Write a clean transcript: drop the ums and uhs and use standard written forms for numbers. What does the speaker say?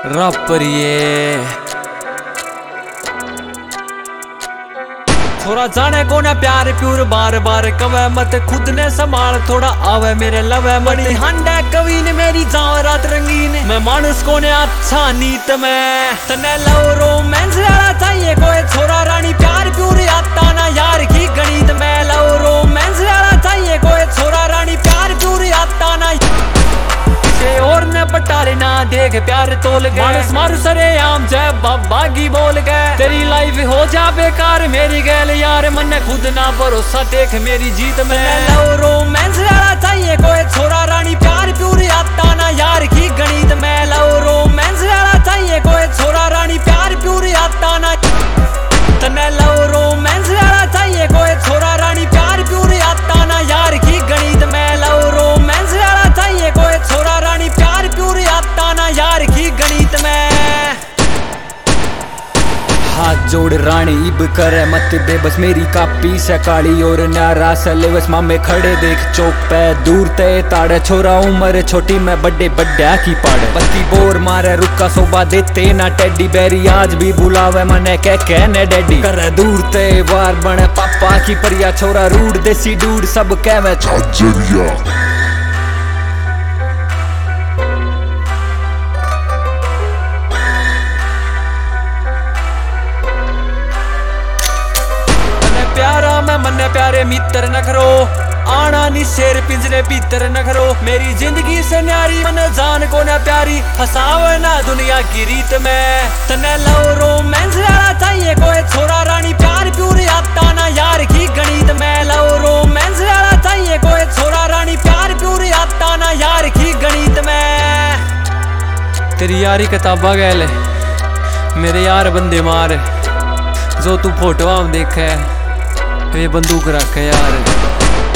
Wrapper ये थोड़ा जाने को ना प्यार प्यूर बार बार कवे मत खुद ने संभाल थोड़ा आवे मेरे लवे मनी हंडा कवि ने मेरी जाओ रात रंगीन मैं मानुस को ने अच्छा नीत में तने लव रोमांस वाला चाहिए कोई छोरा रानी प्यार प्यूर आता ना यार की गणित में लव रोमांस वाला चाहिए कोई छोरा रानी प्यार प्यूर आता ना और ने पटाले ना देख प्यार तोल गए मानुस मारू सरे आम जय बागी बोल गए तेरी लाइफ हो जा बेकार मेरी गैल यार मन खुद ना भरोसा देख मेरी जीत में लव रोमांस वाला चाहिए कोई छोरा रानी प्यार प्यूर आता ना यार की गणित में लव रोमांस वाला चाहिए कोई छोरा रानी प्यार प्यूर आता ना तने लव रोमांस वाला चाहिए कोई छोरा रानी प्यार प्यूर आता ना यार की गणित में लव रोमांस वाला चाहिए कोई छोरा रानी प्यार प्यूर आता ना यार की गणित में हाथ जोड़ रानी इब करे मत दे बस मेरी कापी से काली और नारा सले बस मामे खड़े देख चौक पे दूर ते ताड़े छोरा उम्र छोटी में बड़े बड्डा की पाड़े बत्ती बोर मारे रुका सोबा देते ना टेडी बेरी आज भी बुलावे मने कहने डैडी करे दूर ते वार बने पापा की परिया छोरा रूड देसी डूड सब कहवे छाजरिया मन्ने प्यारे मित्र न करो आना नी शेर पिंजरे भीतर न करो मेरी जिंदगी से न्यारी मन जान को न प्यारी फसावे ना दुनिया की रीत में तने लव रोमांस वाला चाहिए कोई छोरा रानी प्यार प्यूर आता ना यार की गणित में लव रोमांस वाला चाहिए कोई छोरा रानी प्यार प्यूर आता ना यार की गणित में तेरी यारी किताबा गैल मेरे यार बंदे मार जो तू फोटो हम देखे ये बंदूक रख यार।